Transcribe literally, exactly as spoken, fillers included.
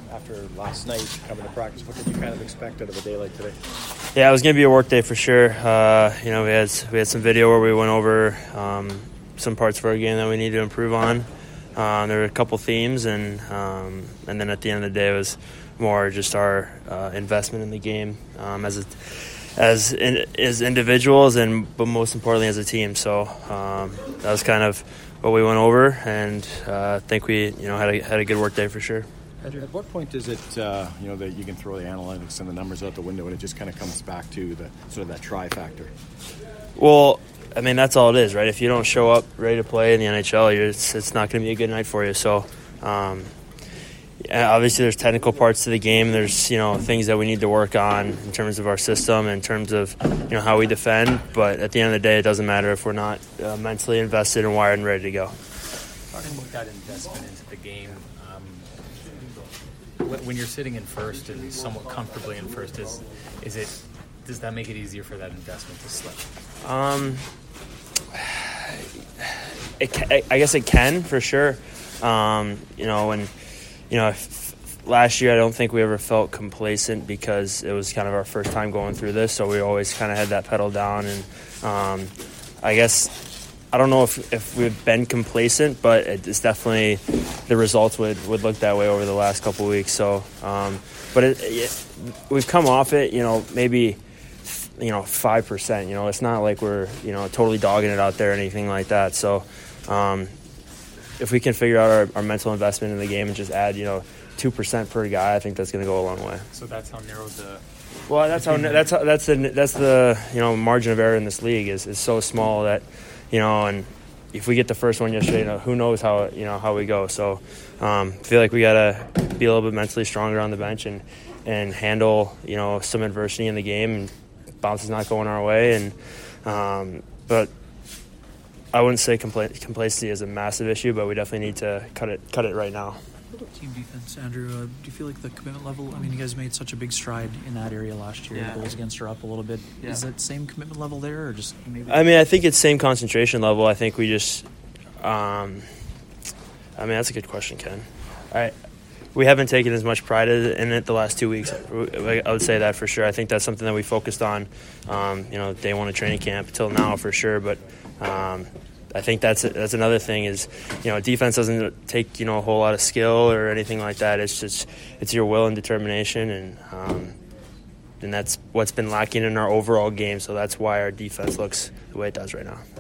after last night coming to practice, what did you kind of expect out of a day like today? Yeah, it was going to be a work day for sure. Uh, you know, we had we had some video where we went over um, some parts of our game that we need to improve on. Uh, there were a couple themes, and um, and then at the end of the day, it was more just our uh, investment in the game um, as a, as in, as individuals, and but most importantly as a team. So um, that was kind of what we went over, and uh, I think we you know had a had a good work day for sure. Andrew, at what point is it, uh, you know, that you can throw the analytics and the numbers out the window and it just kind of comes back to the sort of that try factor? Well, I mean, that's all it is, right? If you don't show up ready to play in the N H L, you're, it's, it's not going to be a good night for you. So, um, yeah, obviously there's technical parts to the game. There's, you know, things that we need to work on in terms of our system, in terms of, you know, how we defend. But at the end of the day, it doesn't matter if we're not uh, mentally invested and wired and ready to go. Talking about that investment into the game, um, when you're sitting in first and somewhat comfortably in first, is is it does that make it easier for that investment to slip? Um, it can, I guess it can for sure. Um, you know, when you know if, last year I don't think we ever felt complacent because it was kind of our first time going through this, so we always kind of had that pedal down, and um, I guess. I don't know if, if we've been complacent, but it's definitely the results would, would look that way over the last couple of weeks. So, um, but it, it, we've come off it, you know, maybe, you know, five percent. You know, it's not like we're, you know, totally dogging it out there or anything like that. So, um, if we can figure out our, our mental investment in the game and just add, you know, two percent per guy, I think that's going to go a long way. So that's how narrow the. Well, that's how that's how, that's the that's the you know margin of error in this league is is so small that. You know, and if we get the first one yesterday, you know, who knows how you know how we go. So, um, I feel like we gotta be a little bit mentally stronger on the bench and, and handle you know some adversity in the game. And bounce is not going our way, and um, but I wouldn't say compla- complacency is a massive issue, but we definitely need to cut it cut it right now. Team defense, Andrew, uh, do you feel like the commitment level, I mean, you guys made such a big stride in that area last year. Yeah. The goals against are up a little bit. Yeah. Is that same commitment level there, or just maybe? I mean, I think it's same concentration level. I think we just, um, I mean, that's a good question, Ken. I, we haven't taken as much pride in it the last two weeks. I would say that for sure. I think that's something that we focused on, um, you know, day one of training camp till now for sure. But um, I think that's that's another thing is, you know, defense doesn't take, you know, a whole lot of skill or anything like that. It's just it's your will and determination, and um, and that's what's been lacking in our overall game. So that's why our defense looks the way it does right now.